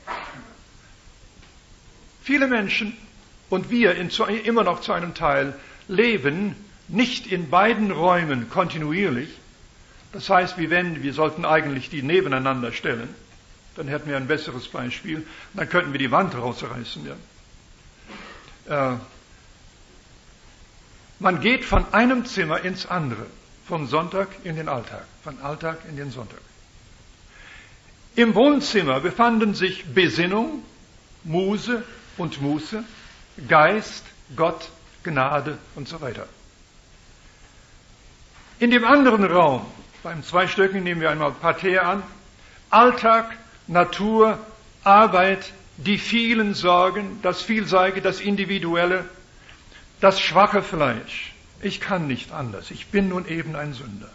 Speaker 1: Viele Menschen und wir in, immer noch zu einem Teil leben nicht in beiden Räumen kontinuierlich. Das heißt, wie wenn, wir sollten eigentlich die nebeneinander stellen. Dann hätten wir ein besseres Beispiel. Dann könnten wir die Wand rausreißen. Ja. Äh, man geht von einem Zimmer ins andere. Vom Sonntag in den Alltag. Von Alltag in den Sonntag. Im Wohnzimmer befanden sich Besinnung, Muse und Muße, Geist, Gott, Gnade und so weiter. In dem anderen Raum, beim Zweistöcken nehmen wir einmal Parterre an, Alltag, Natur, Arbeit, die vielen Sorgen, das Vielseitige, das Individuelle, das schwache Fleisch. Ich kann nicht anders, ich bin nun eben ein Sünder.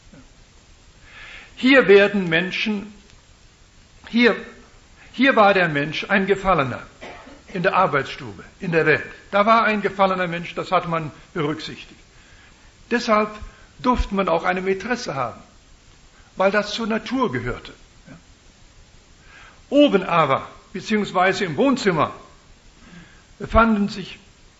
Speaker 1: Hier werden Menschen, hier, hier war der Mensch ein Gefallener in der Arbeitsstube, in der Welt. Da war ein gefallener Mensch, das hat man berücksichtigt. Deshalb durfte man auch eine Mätresse haben, weil das zur Natur gehörte. Ja. Oben aber, beziehungsweise im Wohnzimmer, befanden sich,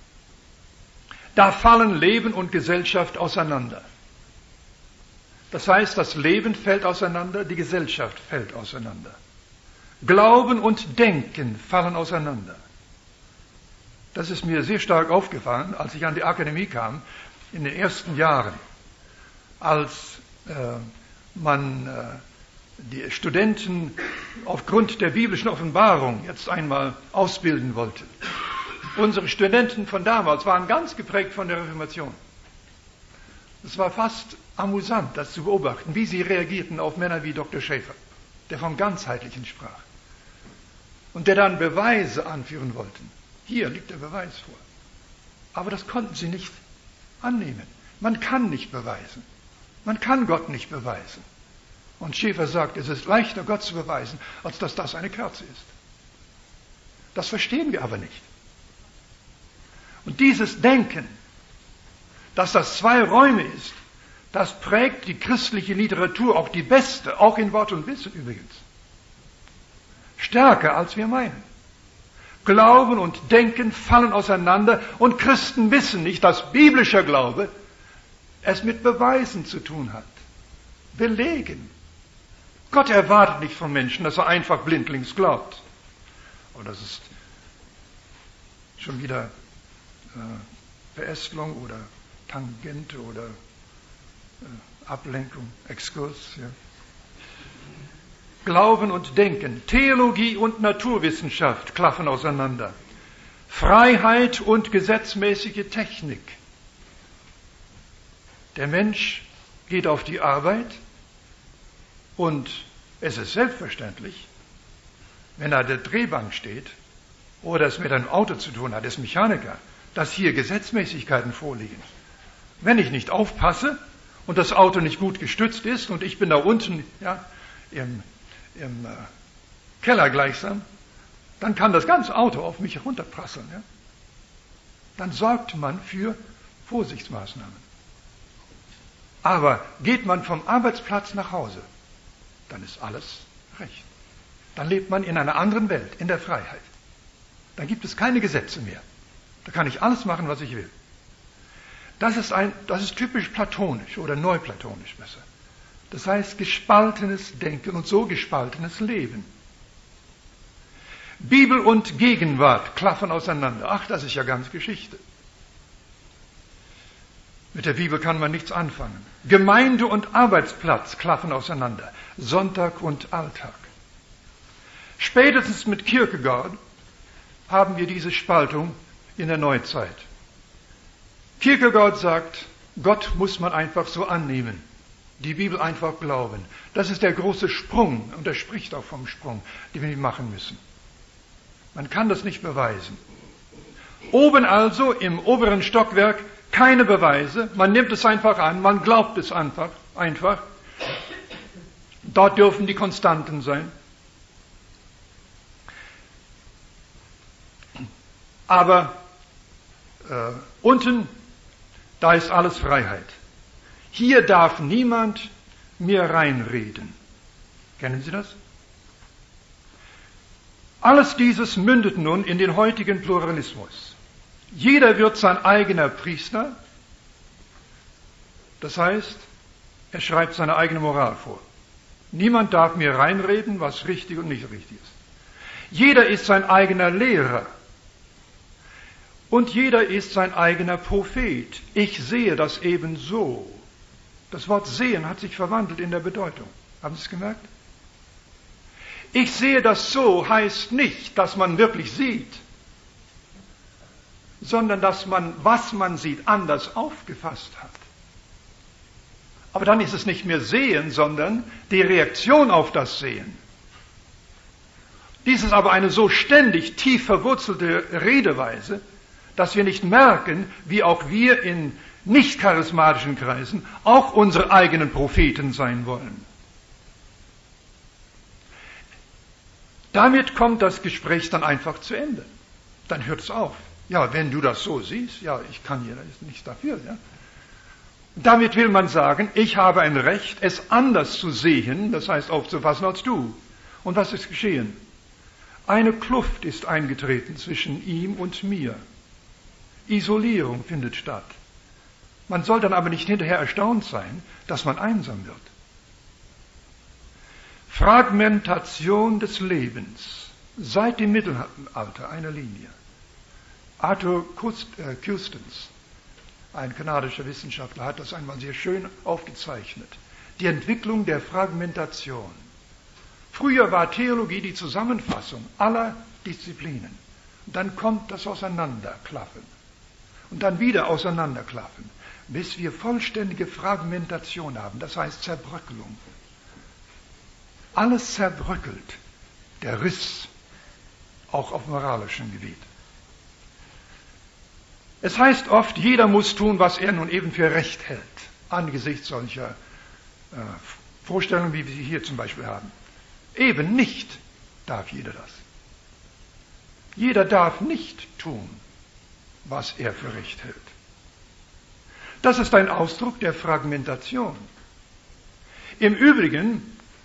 Speaker 1: da fallen Leben und Gesellschaft auseinander. Das heißt, das Leben fällt auseinander, die Gesellschaft fällt auseinander. Glauben und Denken fallen auseinander. Das ist mir sehr stark aufgefallen, als ich an die Akademie kam, in den ersten Jahren. Als äh, man äh, die Studenten aufgrund der biblischen Offenbarung jetzt einmal ausbilden wollte. Unsere Studenten von damals waren ganz geprägt von der Reformation. Es war fast amüsant, das zu beobachten, wie sie reagierten auf Männer wie Doktor Schäfer, der vom Ganzheitlichen sprach. Und der dann Beweise anführen wollten. Hier liegt der Beweis vor. Aber das konnten sie nicht annehmen. Man kann nicht beweisen. Man kann Gott nicht beweisen. Und Schäfer sagt, es ist leichter, Gott zu beweisen, als dass das eine Kerze ist. Das verstehen wir aber nicht. Und dieses Denken, dass das zwei Räume ist, das prägt die christliche Literatur, auch die beste, auch in Wort und Wissen übrigens. Stärker als wir meinen. Glauben und Denken fallen auseinander und Christen wissen nicht, dass biblischer Glaube es mit Beweisen zu tun hat. Belegen. Gott erwartet nicht von Menschen, dass er einfach blindlings glaubt. Und das ist schon wieder äh, Verästelung oder Tangente oder äh, Ablenkung, Exkurs. Ja. Glauben und Denken, Theologie und Naturwissenschaft klaffen auseinander. Freiheit und gesetzmäßige Technik. Der Mensch geht auf die Arbeit und es ist selbstverständlich, wenn er an der Drehbank steht oder es mit einem Auto zu tun hat, ist Mechaniker, dass hier Gesetzmäßigkeiten vorliegen. Wenn ich nicht aufpasse und das Auto nicht gut gestützt ist und ich bin da unten ja, im, im äh, Keller gleichsam, dann kann das ganze Auto auf mich herunterprasseln. Ja? Dann sorgt man für Vorsichtsmaßnahmen. Aber geht man vom Arbeitsplatz nach Hause, dann ist alles recht. Dann lebt man in einer anderen Welt, in der Freiheit. Dann gibt es keine Gesetze mehr. Da kann ich alles machen, was ich will. Das ist, ein, das ist typisch platonisch oder neuplatonisch besser. Das heißt gespaltenes Denken und so gespaltenes Leben. Bibel und Gegenwart klaffen auseinander. Ach, das ist ja ganz Geschichte. Mit der Bibel kann man nichts anfangen. Gemeinde und Arbeitsplatz klaffen auseinander. Sonntag und Alltag. Spätestens mit Kierkegaard haben wir diese Spaltung in der Neuzeit. Kierkegaard sagt, Gott muss man einfach so annehmen. Die Bibel einfach glauben. Das ist der große Sprung, und er spricht auch vom Sprung, den wir machen müssen. Man kann das nicht beweisen. Oben also im oberen Stockwerk keine Beweise, man nimmt es einfach an, man glaubt es einfach, einfach. Dort dürfen die Konstanten sein. Aber äh, unten, da ist alles Freiheit. Hier darf niemand mir reinreden. Kennen Sie das? Alles dieses mündet nun in den heutigen Pluralismus. Jeder wird sein eigener Priester. Das heißt, er schreibt seine eigene Moral vor. Niemand darf mir reinreden, was richtig und nicht richtig ist. Jeder ist sein eigener Lehrer. Und jeder ist sein eigener Prophet. Ich sehe das eben so. Das Wort sehen hat sich verwandelt in der Bedeutung. Haben Sie es gemerkt? Ich sehe das so heißt nicht, dass man wirklich sieht, sondern dass man, was man sieht, anders aufgefasst hat. Aber dann ist es nicht mehr Sehen, sondern die Reaktion auf das Sehen. Dies ist aber eine so ständig tief verwurzelte Redeweise, dass wir nicht merken, wie auch wir in nicht charismatischen Kreisen auch unsere eigenen Propheten sein wollen. Damit kommt das Gespräch dann einfach zu Ende. Dann hört es auf. Ja, wenn du das so siehst, ja, ich kann hier nichts dafür. Ja. Damit will man sagen, ich habe ein Recht, es anders zu sehen, das heißt aufzufassen als du. Und was ist geschehen? Eine Kluft ist eingetreten zwischen ihm und mir. Isolierung findet statt. Man soll dann aber nicht hinterher erstaunt sein, dass man einsam wird. Fragmentation des Lebens seit dem Mittelalter, eine Linie. Arthur Custance, ein kanadischer Wissenschaftler, hat das einmal sehr schön aufgezeichnet. Die Entwicklung der Fragmentation. Früher war Theologie die Zusammenfassung aller Disziplinen. Und dann kommt das Auseinanderklaffen. Und dann wieder Auseinanderklaffen, bis wir vollständige Fragmentation haben, das heißt Zerbröckelung. Alles zerbröckelt, der Riss, auch auf moralischem Gebiet. Es heißt oft, jeder muss tun, was er nun eben für recht hält, angesichts solcher äh, Vorstellungen, wie wir sie hier zum Beispiel haben. Eben nicht darf jeder das. Jeder darf nicht tun, was er für recht hält. Das ist ein Ausdruck der Fragmentation. Im Übrigen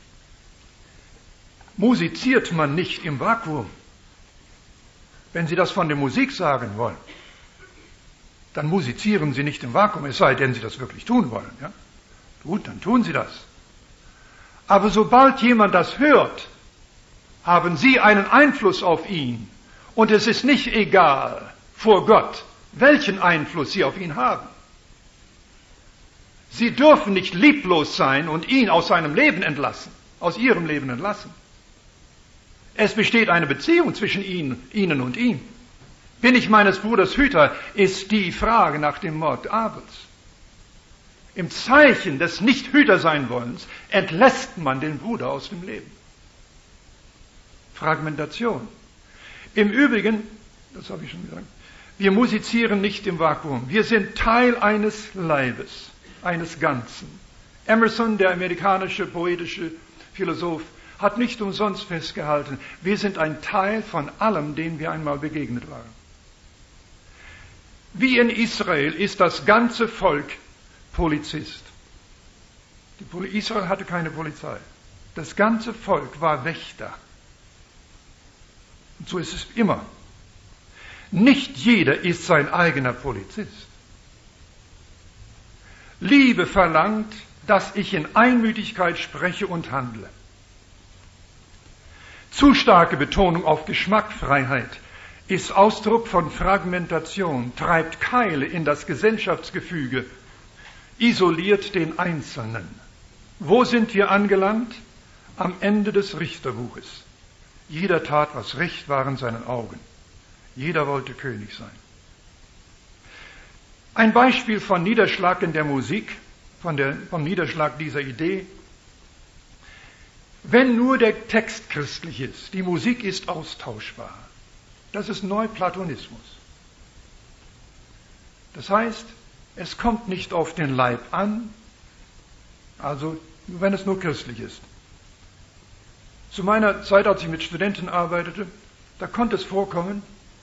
Speaker 1: musiziert man nicht im Vakuum. Wenn Sie das von der Musik sagen wollen, dann musizieren Sie nicht im Vakuum, es sei denn, Sie das wirklich tun wollen. Ja? Gut, dann tun Sie das. Aber sobald jemand das hört, haben Sie einen Einfluss auf ihn. Und es ist nicht egal vor Gott, welchen Einfluss Sie auf ihn haben. Sie dürfen nicht lieblos sein und ihn aus seinem Leben entlassen, aus Ihrem Leben entlassen. Es besteht eine Beziehung zwischen Ihnen und ihm. Bin ich meines Bruders Hüter, ist die Frage nach dem Mord Abels. Im Zeichen des Nicht-Hüter-Sein-Wollens entlässt man den Bruder aus dem Leben. Fragmentation. Im Übrigen, das habe ich schon gesagt, wir musizieren nicht im Vakuum. Wir sind Teil eines Leibes, eines Ganzen. Emerson, der amerikanische poetische Philosoph, hat nicht umsonst festgehalten, wir sind ein Teil von allem, dem wir einmal begegnet waren. Wie in Israel ist das ganze Volk Polizist. Israel hatte keine Polizei. Das ganze Volk war Wächter. Und so ist es immer. Nicht jeder ist sein eigener Polizist. Liebe verlangt, dass ich in Einmütigkeit spreche und handle. Zu starke Betonung auf Geschmackfreiheit ist Ausdruck von Fragmentation, treibt Keile in das Gesellschaftsgefüge, isoliert den Einzelnen. Wo sind wir angelangt? Am Ende des Richterbuches. Jeder tat, was recht war in seinen Augen. Jeder wollte König sein. Ein Beispiel von Niederschlag in der Musik, von der, vom Niederschlag dieser Idee. Wenn nur der Text christlich ist, die Musik ist austauschbar. Das ist Neuplatonismus. Das heißt, es kommt nicht auf den Leib an, also wenn es nur christlich ist. Zu meiner Zeit, als ich mit Studenten arbeitete, da konnte es vorkommen,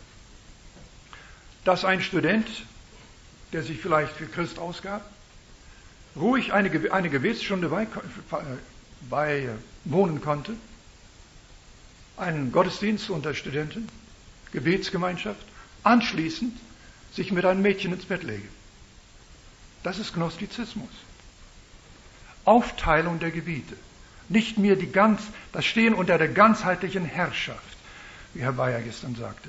Speaker 1: dass ein Student, der sich vielleicht für Christ ausgab, ruhig eine, eine Gebetsstunde bei, beiwohnen konnte, einen Gottesdienst unter Studenten, Gebetsgemeinschaft, anschließend sich mit einem Mädchen ins Bett lege. Das ist Gnostizismus. Aufteilung der Gebiete. Nicht mehr die ganz, das Stehen unter der ganzheitlichen Herrschaft, wie Herr Bayer gestern sagte.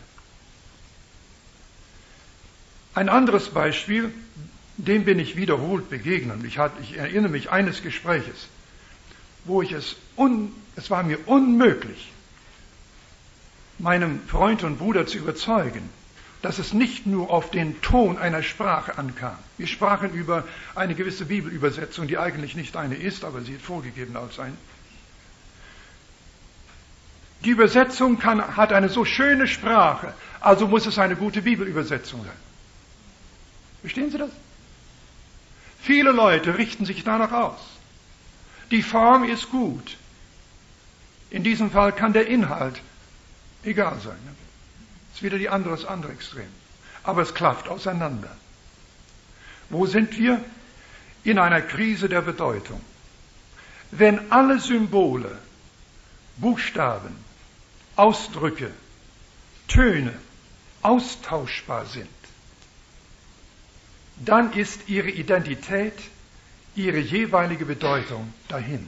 Speaker 1: Ein anderes Beispiel, dem bin ich wiederholt begegnet. Ich, hatte, ich erinnere mich eines Gespräches, wo ich es, un, es war mir unmöglich, meinem Freund und Bruder zu überzeugen, dass es nicht nur auf den Ton einer Sprache ankam. Wir sprachen über eine gewisse Bibelübersetzung, die eigentlich nicht eine ist, aber sie ist vorgegeben als eine. Die Übersetzung kann, hat eine so schöne Sprache, also muss es eine gute Bibelübersetzung sein. Verstehen Sie das? Viele Leute richten sich danach aus. Die Form ist gut. In diesem Fall kann der Inhalt egal sein. Das ist wieder die andere, das andere Extrem. Aber es klafft auseinander. Wo sind wir? In einer Krise der Bedeutung. Wenn alle Symbole, Buchstaben, Ausdrücke, Töne austauschbar sind, dann ist ihre Identität, ihre jeweilige Bedeutung dahin.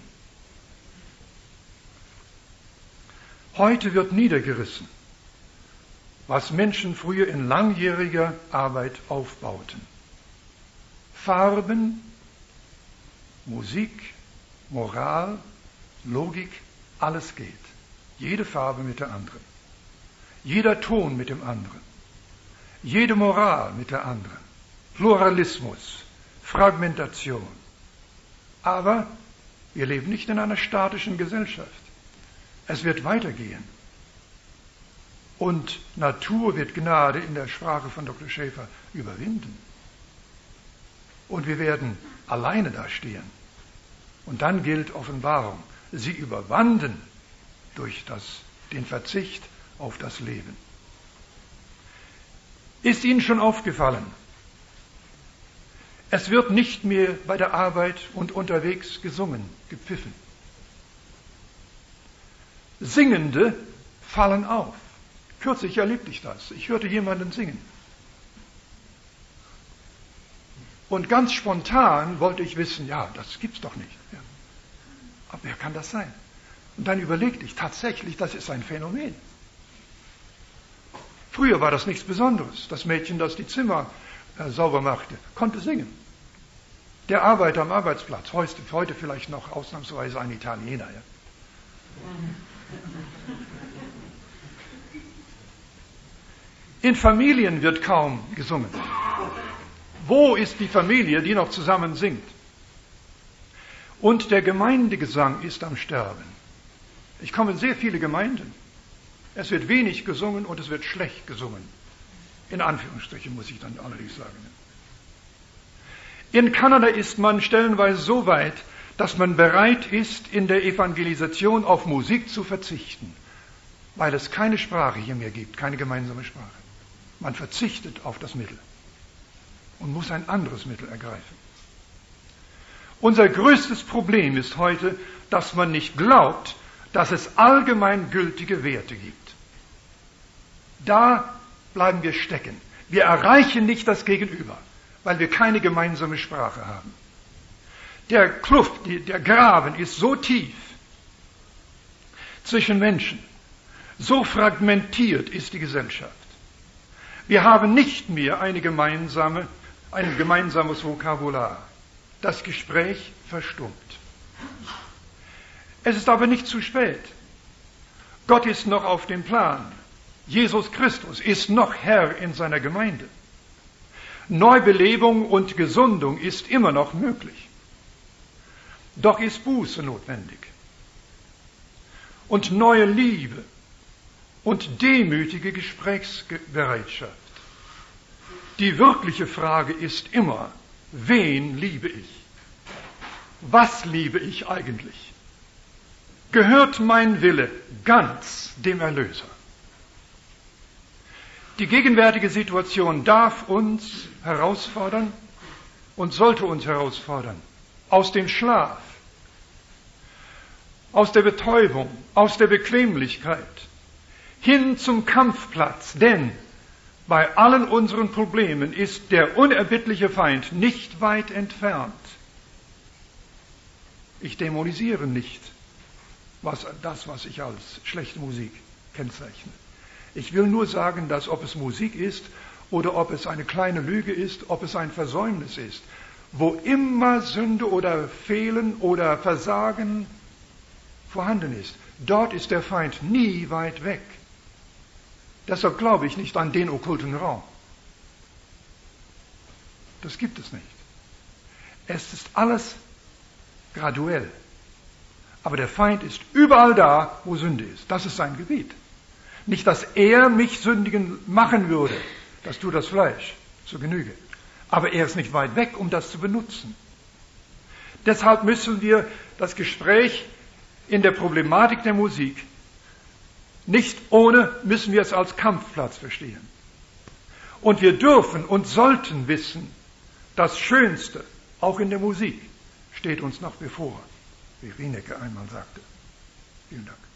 Speaker 1: Heute wird niedergerissen, was Menschen früher in langjähriger Arbeit aufbauten. Farben, Musik, Moral, Logik, alles geht. Jede Farbe mit der anderen. Jeder Ton mit dem anderen. Jede Moral mit der anderen. Pluralismus, Fragmentation. Aber wir leben nicht in einer statischen Gesellschaft. Es wird weitergehen. Und Natur wird Gnade in der Sprache von Doktor Schäfer überwinden. Und wir werden alleine dastehen. Und dann gilt Offenbarung. Sie überwanden durch das, den Verzicht auf das Leben. Ist Ihnen schon aufgefallen? Es wird nicht mehr bei der Arbeit und unterwegs gesungen, gepfiffen. Singende fallen auf. Kürzlich erlebte ich das. Ich hörte jemanden singen. Und ganz spontan wollte ich wissen, ja, das gibt's doch nicht. Ja. Aber wer kann das sein? Und dann überlegte ich, tatsächlich, das ist ein Phänomen. Früher war das nichts Besonderes. Das Mädchen, das die Zimmer äh, sauber machte, konnte singen. Der Arbeiter am Arbeitsplatz, heute, heute vielleicht noch ausnahmsweise ein Italiener. Ja. In Familien wird kaum gesungen. Wo ist die Familie, die noch zusammen singt? Und der Gemeindegesang ist am Sterben. Ich komme in sehr viele Gemeinden. Es wird wenig gesungen und es wird schlecht gesungen. In Anführungsstrichen muss ich dann allerdings sagen. In Kanada ist man stellenweise so weit, dass man bereit ist, in der Evangelisation auf Musik zu verzichten, weil es keine Sprache hier mehr gibt, keine gemeinsame Sprache. Man verzichtet auf das Mittel und muss ein anderes Mittel ergreifen. Unser größtes Problem ist heute, dass man nicht glaubt, dass es allgemein gültige Werte gibt. Da bleiben wir stecken. Wir erreichen nicht das Gegenüber, weil wir keine gemeinsame Sprache haben. Der Kluft, der Graben ist so tief zwischen Menschen, so fragmentiert ist die Gesellschaft. Wir haben nicht mehr eine gemeinsame, ein gemeinsames Vokabular. Das Gespräch verstummt. Es ist aber nicht zu spät. Gott ist noch auf dem Plan. Jesus Christus ist noch Herr in seiner Gemeinde. Neubelebung und Gesundung ist immer noch möglich. Doch ist Buße notwendig. Und neue Liebe und demütige Gesprächsbereitschaft. Die wirkliche Frage ist immer, wen liebe ich? Was liebe ich eigentlich? Gehört mein Wille ganz dem Erlöser? Die gegenwärtige Situation darf uns herausfordern und sollte uns herausfordern. Aus dem Schlaf, aus der Betäubung, aus der Bequemlichkeit, hin zum Kampfplatz, denn bei allen unseren Problemen ist der unerbittliche Feind nicht weit entfernt. Ich dämonisiere nicht was, das, was ich als schlechte Musik kennzeichne. Ich will nur sagen, dass ob es Musik ist oder ob es eine kleine Lüge ist, ob es ein Versäumnis ist, wo immer Sünde oder Fehlen oder Versagen vorhanden ist, dort ist der Feind nie weit weg. Deshalb glaube ich nicht an den okkulten Raum. Das gibt es nicht. Es ist alles graduell. Aber der Feind ist überall da, wo Sünde ist. Das ist sein Gebiet. Nicht, dass er mich sündigen machen würde. Das tut das Fleisch zur Genüge. Aber er ist nicht weit weg, um das zu benutzen. Deshalb müssen wir das Gespräch in der Problematik der Musik nicht ohne, müssen wir es als Kampfplatz verstehen. Und wir dürfen und sollten wissen, das Schönste, auch in der Musik, steht uns noch bevor, wie Rienecke einmal sagte. Vielen Dank.